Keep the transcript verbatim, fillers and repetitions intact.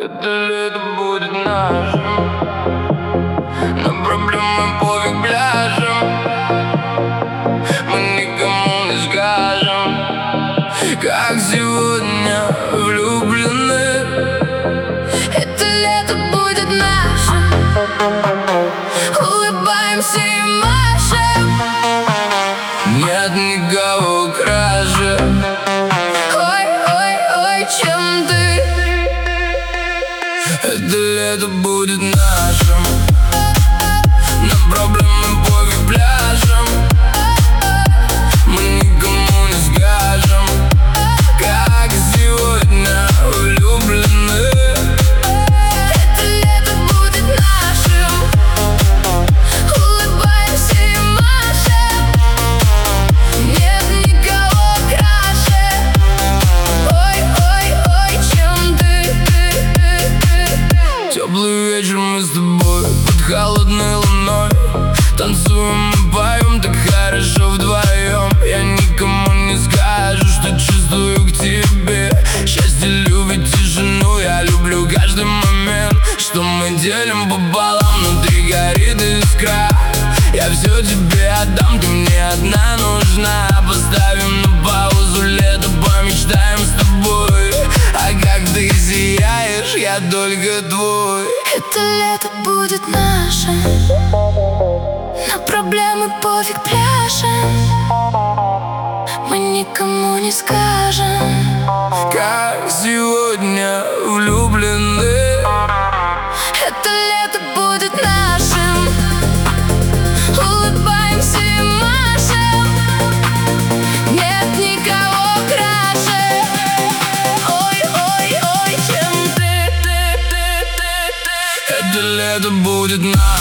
Это лето будет нашим, но проблемы пофиг пляжем. Мы никому не скажем, как сегодня влюблены. Это лето будет нашим, улыбаемся и машем. Нет никого краше. Ой, ой, ой, чем ты? Это лето будет нашим, но проблемы пофиг пляжем. Мы никому не скажем, как сегодня влюблены. Это лето будет нашим, улыбаемся и машем. Нет никого краше. Ой, ой, ой, чем ты, ты, ты, ты, ты. Теплый вечер мы с тобой под холодной луной танцуем и поем так хорошо вдвоем. Я никому не скажу, что чувствую к тебе. Счастье любит тишину, я люблю каждый момент, что мы делим пополам, внутри горит искра. Я все тебе отдам, ты мне одна нужна. Поставим на паузу лето, помечтаем с тобой. А как ты сияешь, я только твой. Это лето будет нашим, на проблемы пофиг пляшем. Мы никому не скажем, как сегодня влюблены. это лето будет нашим, улыбаемся и машем. Нет никого краше. Ой, ой, ой, чем ты, ты, ты, ты, ты. Это лето будет наше.